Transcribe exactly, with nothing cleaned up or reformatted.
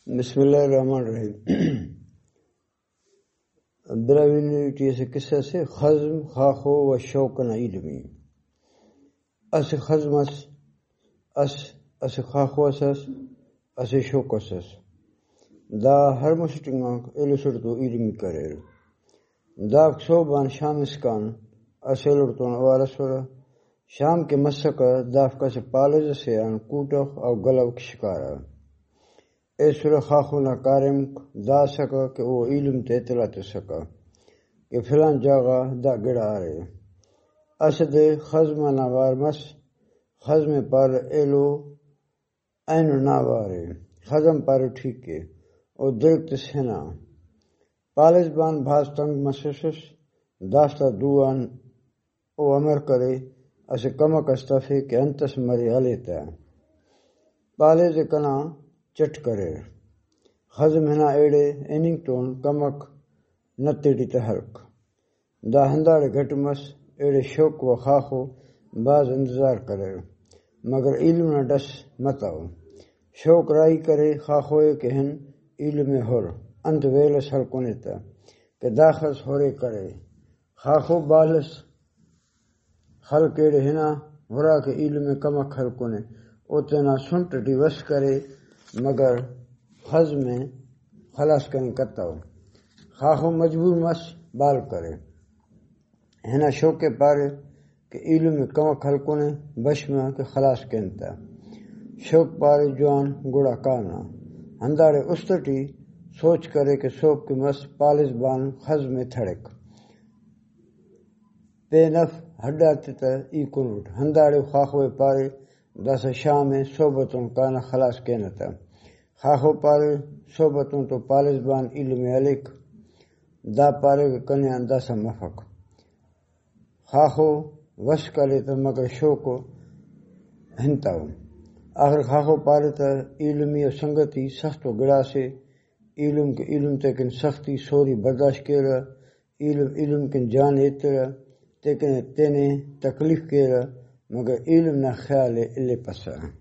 بسم اللہ الرحمن الرحیم۔ براوینیٹی سے قصہ سے خزم خاخو و شوقنا علمی اس خزم اس اس اس خاخو اس اس شوق اس دا ہر مسٹنگ ایلوسر تو علمی کرے دا صوبان شام اسکان اسیلر تو وارسورا شام کے مسکا دافکا سے پالج سے ان کوٹخ او گلو کی شکارا ایسر خاخو نہ کارم دا سکا کہ وہ علم تے اطلاع تے سکا کہ فلان جاگا دا گڑا آرے اسد خزم نوار مس خزم پر ایلو این نوارے خزم پر ٹھیک ہے او دلت سنا پالس بان بھاس تنگ مسوسس داستا دوان او امر کرے اسے کمک استفے کہ انتس مری علیتا پالس کنا چٹ کرے خزم ہنا ایڑے ایننگ ٹون کمک نتیڑی تحرک دا ہنداڑے گھٹ مس ایڑے شوق و خاخو باز انتظار کرے مگر علم نہ ڈس متاو شوق رائی کرے خاخوئے کہ ہن علم ہور انت ویلس ہلکونے تا کہ داخل ہورے کرے خاخو بالس خلق ایڑے ہنا ورا کے علم کمک ہلکونے اوتنا سنٹ ڈی وس کرے مگر خز میں خلاص کریں کتاو خاخو مجبور مس بال کرے ہنا شوق پارے کہ علم کمک ہلکونے بشما کے خلاص کہنتا شوق پارے جوان گوڑا کانا ہنداڑے استٹی سوچ کرے کہ سوپ کے مس پالس بان خز میں تھڑک بے نف ہڈا تتا ای کنوٹ ہنداڑے خاخوے پارے دس شام میں صحبتوں کانا خلاص کہنتا خاخو پارے صحبتوں تو پالس بان علم علیک دا پارے کے کنیان داسا مفق خاخو وش کرے تا مگر شوکو ہنتاو آخر خاخو پارے تا علمی و سنگتی سخت و گڑا سے علم کے علم تیکن سختی سوری برداشت کیرا علم علم کن جان ایترا تیکن تینے تکلیف کیرا مگر علم نہ خیال اللہ پسا